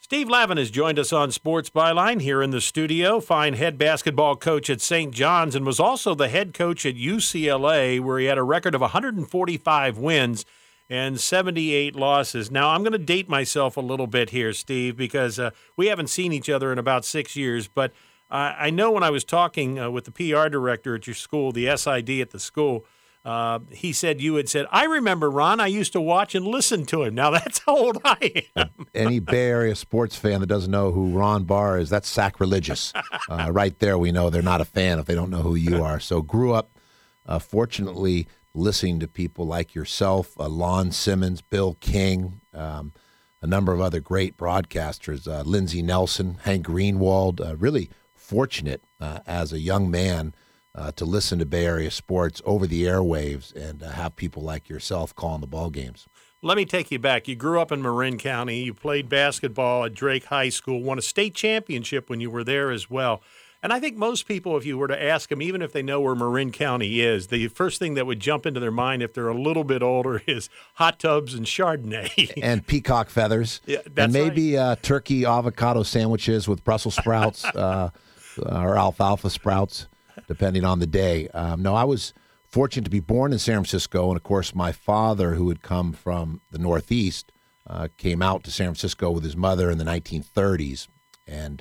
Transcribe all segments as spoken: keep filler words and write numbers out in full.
Steve Lavin has joined us on Sports Byline here in the studio, fine head basketball coach at Saint John's, and was also the head coach at U C L A, where he had a record of one hundred forty-five wins and seventy-eight losses. Now, I'm going to date myself a little bit here, Steve, because uh, we haven't seen each other in about six years, but uh, I know when I was talking uh, with the P R director at your school, the S I D at the school, Uh, he said you had said, I remember Ron, I used to watch and listen to him. Now, that's how old I am. Any Bay Area sports fan that doesn't know who Ron Barr is, that's sacrilegious. Uh, right there, we know they're not a fan if they don't know who you are. So grew up, uh, fortunately, listening to people like yourself, uh, Lon Simmons, Bill King, um, a number of other great broadcasters, uh, Lindsey Nelson, Hank Greenwald. Uh, really fortunate uh, as a young man Uh, to listen to Bay Area sports over the airwaves and uh, have people like yourself calling the ball games. Let me take you back. You grew up in Marin County. You played basketball at Drake High School, won a state championship when you were there as well. And I think most people, if you were to ask them, even if they know where Marin County is, the first thing that would jump into their mind if they're a little bit older is hot tubs and Chardonnay. And peacock feathers. Yeah, that's and maybe right. uh, turkey avocado sandwiches with Brussels sprouts uh, or alfalfa sprouts, depending on the day. Um, no, I was fortunate to be born in San Francisco, and of course my father, who had come from the Northeast, uh, came out to San Francisco with his mother in the nineteen thirties, and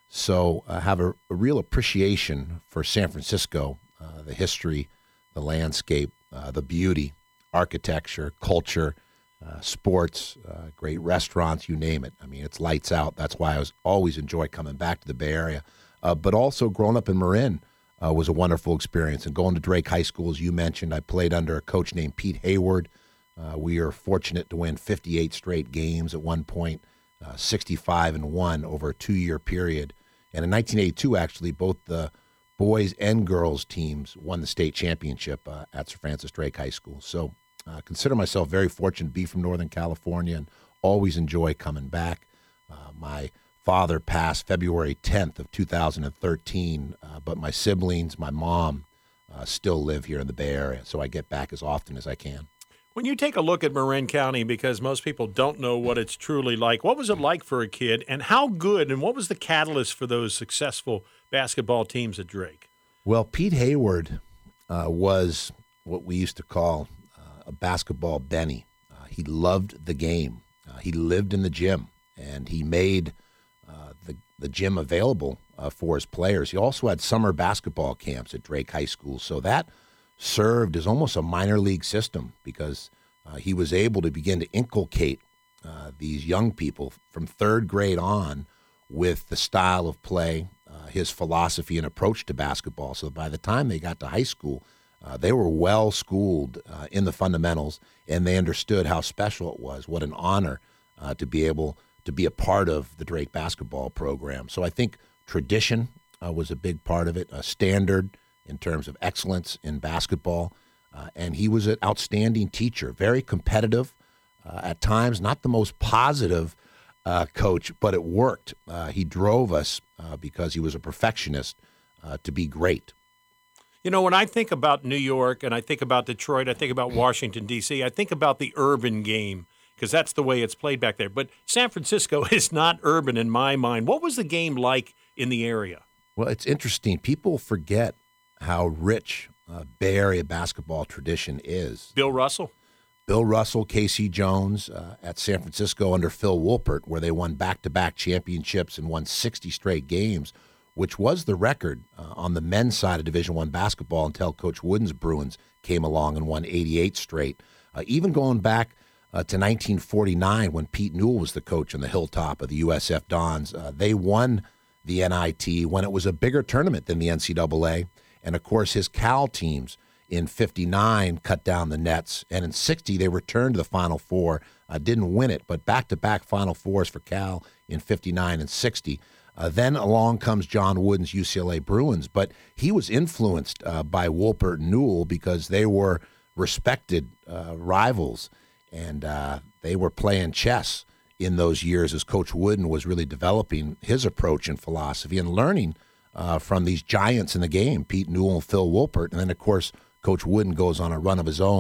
so I have a, a real appreciation for San Francisco, uh, the history, the landscape, uh, the beauty, architecture, culture, uh, sports, uh, great restaurants, you name it. I mean, it's lights out. That's why I was always enjoy coming back to the Bay Area, uh, but also growing up in Marin. Uh, was a wonderful experience. And going to Drake High School, as you mentioned, I played under a coach named Pete Hayward. Uh, we are fortunate to win fifty-eight straight games at one point, uh, sixty-five and one over a two-year period. And in nineteen eighty-two, actually, both the boys and girls teams won the state championship uh, at Sir Francis Drake High School. So I uh, consider myself very fortunate to be from Northern California and always enjoy coming back. Uh, my father passed February tenth of two thousand thirteen, uh, but my siblings, my mom, uh, still live here in the Bay Area, so I get back as often as I can. When you take a look at Marin County, because most people don't know what it's truly like, what was it like for a kid, and how good, and what was the catalyst for those successful basketball teams at Drake? Well, Pete Hayward uh, was what we used to call uh, a basketball Benny. Uh, he loved the game. Uh, he lived in the gym, and he made Uh, the, the gym available uh, for his players. He also had summer basketball camps at Drake High School, so that served as almost a minor league system because uh, he was able to begin to inculcate uh, these young people from third grade on with the style of play, uh, his philosophy and approach to basketball. So by the time they got to high school, uh, they were well schooled uh, in the fundamentals, and they understood how special it was, what an honor uh, to be able to be a part of the Drake basketball program. So I think tradition uh, was a big part of it, a standard in terms of excellence in basketball. Uh, and he was an outstanding teacher, very competitive, uh, at times not the most positive uh, coach, but it worked. Uh, he drove us uh, because he was a perfectionist uh, to be great. You know, when I think about New York and I think about Detroit, I think about Washington, D C, I think about the urban game, because that's the way it's played back there. But San Francisco is not urban in my mind. What was the game like in the area? Well, it's interesting. People forget how rich uh, Bay Area basketball tradition is. Bill Russell? Bill Russell, K C Jones uh, at San Francisco under Phil Wolpert, where they won back-to-back championships and won sixty straight games, which was the record uh, on the men's side of Division I basketball until Coach Wooden's Bruins came along and won eighty-eight straight. Uh, even going back Uh, to nineteen forty-nine, when Pete Newell was the coach on the hilltop of the U S F Dons. Uh, they won the N I T when it was a bigger tournament than the N C double A. And, of course, his Cal teams in fifty-nine cut down the nets. And in sixty, they returned to the Final Four. Uh, didn't win it, but back-to-back Final Fours for Cal in fifty-nine and sixty. Uh, then along comes John Wooden's U C L A Bruins. But he was influenced uh, by Wolpert and Newell because they were respected uh, rivals. And uh, they were playing chess in those years as Coach Wooden was really developing his approach and philosophy and learning uh, from these giants in the game, Pete Newell and Phil Wolpert. And then, of course, Coach Wooden goes on a run of his own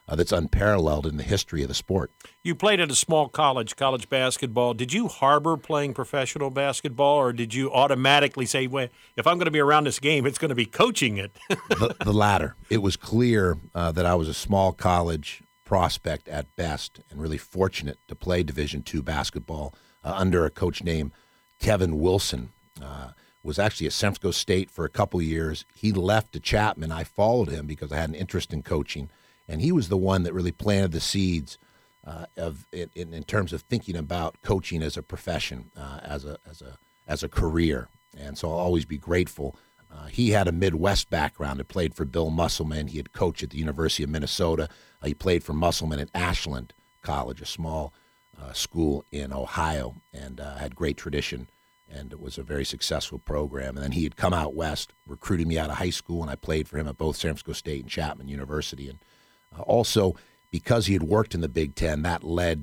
uh, that's unparalleled in the history of the sport. You played at a small college, college basketball. Did you harbor playing professional basketball, or did you automatically say, well, if I'm going to be around this game, it's going to be coaching it? the, the latter. It was clear uh, that I was a small college prospect at best, and really fortunate to play Division two basketball uh, under a coach named Kevin Wilson. Uh, was actually at San Francisco State for a couple years. He left to Chapman. I followed him because I had an interest in coaching, and he was the one that really planted the seeds uh, of in, in terms of thinking about coaching as a profession, uh, as a as a as a career. And so I'll always be grateful. Uh, he had a Midwest background. He played for Bill Musselman. He had coached at the University of Minnesota. Uh, he played for Musselman at Ashland College, a small uh, school in Ohio, and uh, had great tradition. And it was a very successful program. And then he had come out west, recruiting me out of high school, and I played for him at both San Francisco State and Chapman University. And uh, also, because he had worked in the Big Ten, that led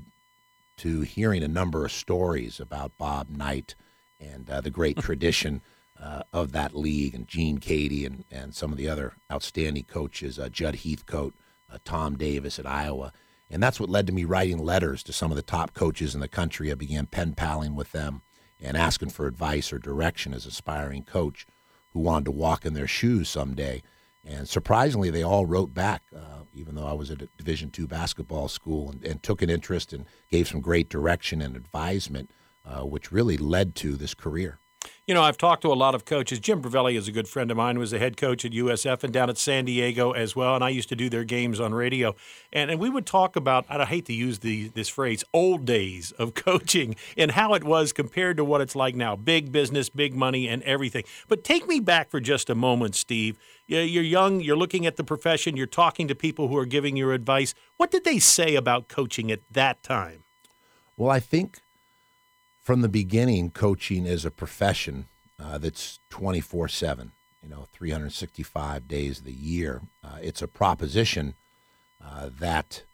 to hearing a number of stories about Bob Knight and uh, the great tradition uh, of that league, and Gene Cady and, and some of the other outstanding coaches, uh, Judd Heathcote, uh, Tom Davis at Iowa. And that's what led to me writing letters to some of the top coaches in the country. I began pen paling with them and asking for advice or direction as an aspiring coach who wanted to walk in their shoes someday. And surprisingly, they all wrote back, uh, even though I was at a Division two basketball school, and, and took an interest and gave some great direction and advisement, uh, which really led to this career. You know, I've talked to a lot of coaches. Jim Bravelli is a good friend of mine, was the head coach at U S F and down at San Diego as well, and I used to do their games on radio. And and we would talk about, I hate to use the this phrase, old days of coaching and how it was compared to what it's like now. Big business, big money, and everything. But take me back for just a moment, Steve. You're young, you're looking at the profession, you're talking to people who are giving you advice. What did they say about coaching at that time? Well, I think from the beginning, coaching is a profession uh, that's twenty-four seven, you know, three hundred sixty-five days of the year. Uh, it's a proposition uh, that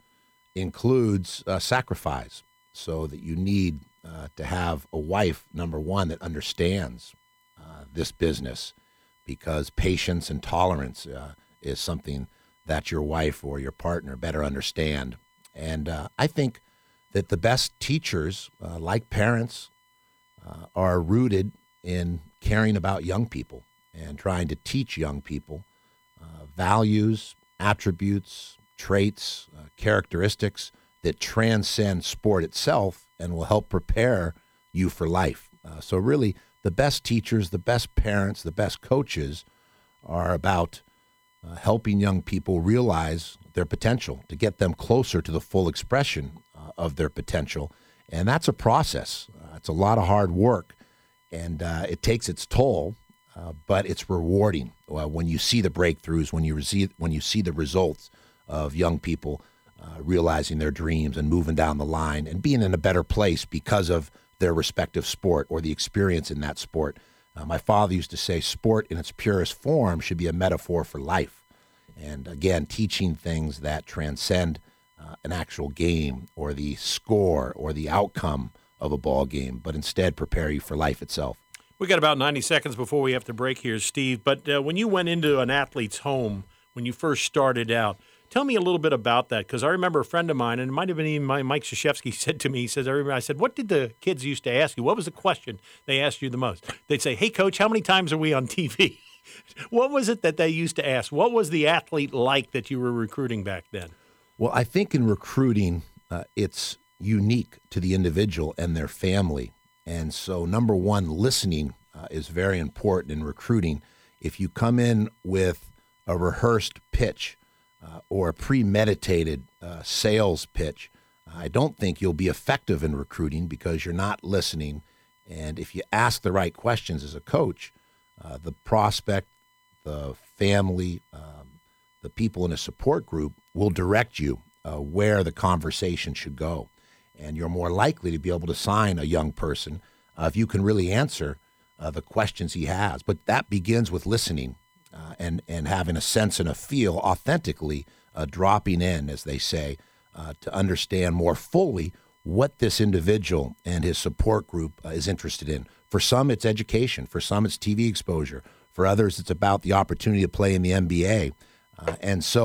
includes uh, sacrifice, so that you need uh, to have a wife, number one, that understands uh, this business, because patience and tolerance uh, is something that your wife or your partner better understand. And uh, I think that the best teachers, uh, like parents, uh, are rooted in caring about young people and trying to teach young people uh, values, attributes, traits, uh, characteristics that transcend sport itself and will help prepare you for life. Uh, so really, the best teachers, the best parents, the best coaches are about uh, helping young people realize their potential, to get them closer to the full expression uh, of their potential. And that's a process. Uh, it's a lot of hard work, and uh, it takes its toll, uh, but it's rewarding uh, when you see the breakthroughs, when you receive, when you see the results of young people uh, realizing their dreams and moving down the line and being in a better place because of their respective sport or the experience in that sport. Uh, my father used to say sport in its purest form should be a metaphor for life. And again, teaching things that transcend uh, an actual game or the score or the outcome of a ball game, but instead prepare you for life itself. We got about ninety seconds before we have to break here, Steve. But uh, when you went into an athlete's home, when you first started out, tell me a little bit about that, because I remember a friend of mine, and it might have been even Mike Krzyzewski, said to me, he says, I remember, I said, what did the kids used to ask you? What was the question they asked you the most? They'd say, hey, Coach, how many times are we on T V? What was it that they used to ask? What was the athlete like that you were recruiting back then? Well, I think in recruiting, uh, it's unique to the individual and their family. And so, number one, listening uh, is very important in recruiting. If you come in with a rehearsed pitch, Uh, or a premeditated uh, sales pitch, I don't think you'll be effective in recruiting, because you're not listening. And if you ask the right questions as a coach, uh, the prospect, the family, um, the people in a support group will direct you uh, where the conversation should go. And you're more likely to be able to sign a young person uh, if you can really answer uh, the questions he has. But that begins with listening. Uh, and, and having a sense and a feel authentically, uh, dropping in, as they say, uh, to understand more fully what this individual and his support group uh, is interested in. For some, it's education. For some, it's T V exposure. For others, it's about the opportunity to play in the N B A. Uh, and so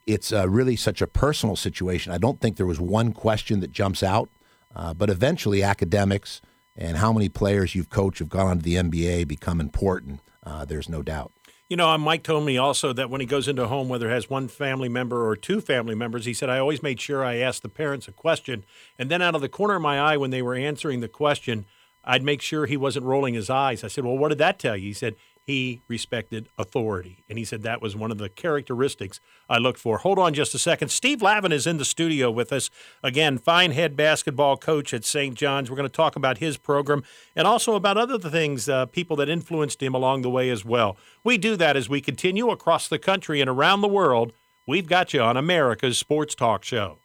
it's uh, really such a personal situation. I don't think there was one question that jumps out, uh, but eventually academics and how many players you've coached have gone on to the N B A become important. Uh, there's no doubt. You know, Mike told me also that when he goes into a home, whether it has one family member or two family members, he said, I always made sure I asked the parents a question. And then out of the corner of my eye, when they were answering the question, I'd make sure he wasn't rolling his eyes. I said, well, what did that tell you? He said, he respected authority. And he said that was one of the characteristics I looked for. Hold on just a second. Steve Lavin is in the studio with us. Again, fine head basketball coach at Saint John's. We're going to talk about his program and also about other things, uh, people that influenced him along the way as well. We do that as we continue across the country and around the world. We've got you on America's Sports Talk Show.